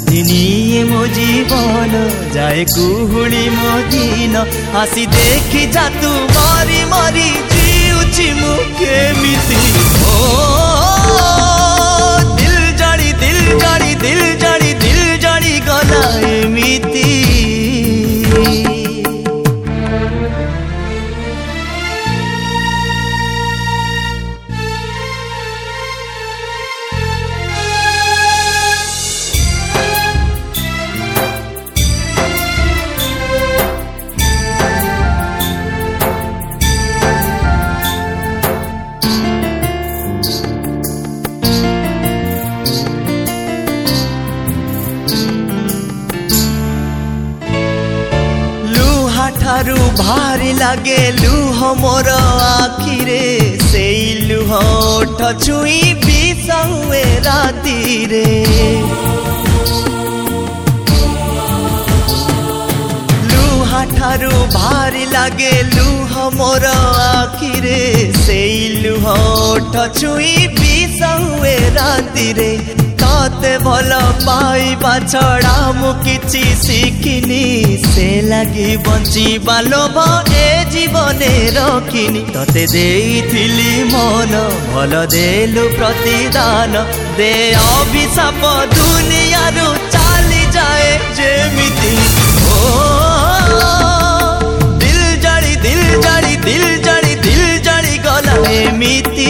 रातिनी मो जीवन जाए कुहुली मो दिन आसी देखी जा तू मरी मरी जीउछि मु केमिति दिल जड़ी दिल जड़ी दिल जड़ी दिल जड़ी गला एमिति ठारू भारी लागे लुह मोर आखिरे से लुह ओठ छुई विष हुए राती रे लुह ठारू भारी लागे लुह मोर आखिरे से लुह ओठ छुई विष हुए राती रे तते भल पाइबा छड़ा मु किछि शिखिनी से लगी बंचिबा लोभ ए जीवने रखिनी तते देइथिली मन भल देलु प्रतिदान दे अभिशाप दुनिया रु चाली जाए जेमिति दिल जड़ी दिल जड़ी दिल जड़ी दिल जड़ी गला एमिति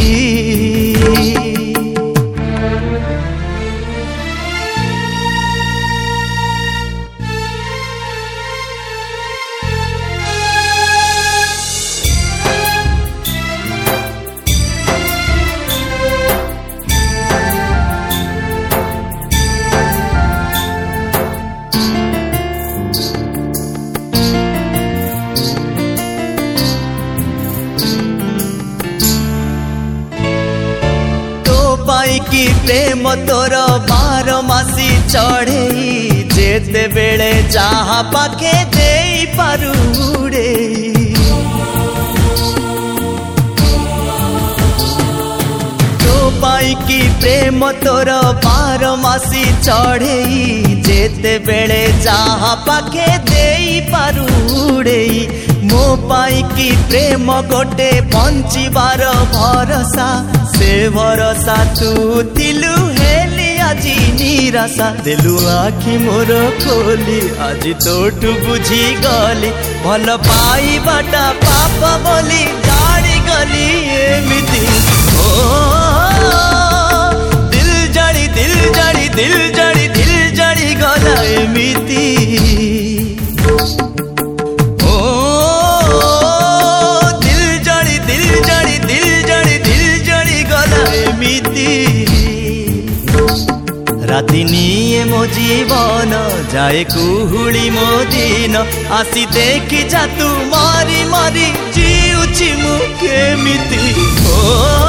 की प्रेम तोर 12 मासी चढ़े जेते बेले जहा पाखे दे पारुड़े तो पाई की प्रेम तोर 12 मासी चढ़े जेते बेले जहा पाखे दे पारुड़े मो पाई की प्रेम गोटे बंचिबार भरसा से भरसा तू तिलु हेली आजी निराशा देलु आखि मोर खोली आज तोठु बुझी गली भल पाइबाटा पाप बोली जानी गली एमिति दिल जड़ी दिल जड़ी दिल जड़ी दिल जड़ी गला एमिति रातिनी मो जीवन जाए कुहुली मो दिन आसी देखी जा तू मरी मरी जीउछि मु केमिति